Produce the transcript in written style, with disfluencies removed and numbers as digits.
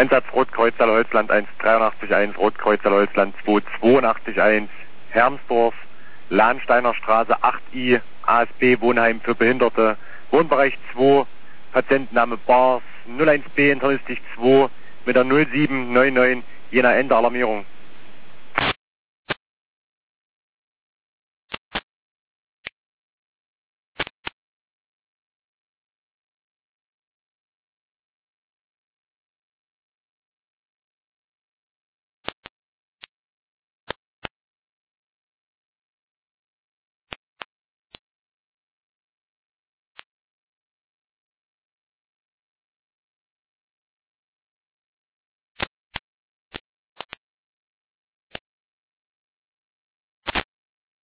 Einsatz Rotkreuz Holzland 183-1, Rotkreuz Holzland 282-1, Hermsdorf, Lahnsteiner Straße 8i, ASB Wohnheim für Behinderte, Wohnbereich 2, Patientenname Bars, 01B Internistik 2 mit der 0799, Jena Ende Alarmierung.